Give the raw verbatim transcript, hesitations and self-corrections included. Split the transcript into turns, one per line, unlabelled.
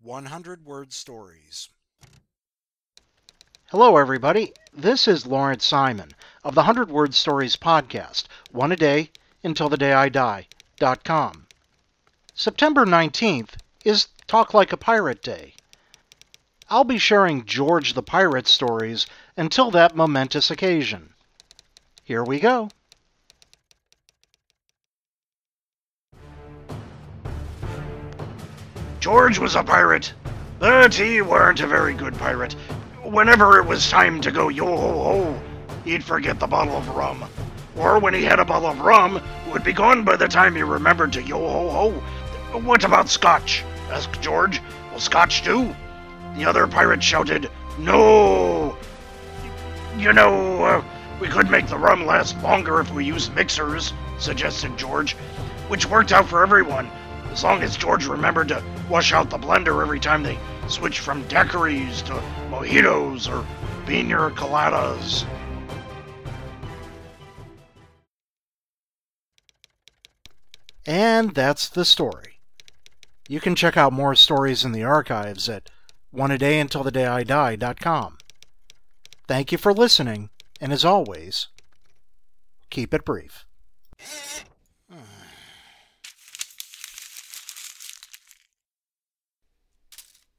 one hundred word stories.
Hello, everybody. This is Lawrence Simon of the one hundred word stories podcast, one a day until the day I die dot com. September nineteenth is Talk Like a Pirate Day. I'll be sharing George the Pirate stories until that momentous occasion. Here we go.
George was a pirate, but he weren't a very good pirate. Whenever it was time to go yo-ho-ho, he'd forget the bottle of rum. Or when he had a bottle of rum, it would be gone by the time he remembered to yo-ho-ho. What about scotch? Asked George. Will scotch do? The other pirate shouted, no! You know, uh, we could make the rum last longer if we used mixers, suggested George, which worked out for everyone, as long as George remembered to wash out the blender every time they switched from daiquiris to mojitos or pina coladas.
And that's the story. You can check out more stories in the archives at one a day until the day I die dot com. Thank you for listening, and as always, keep it brief.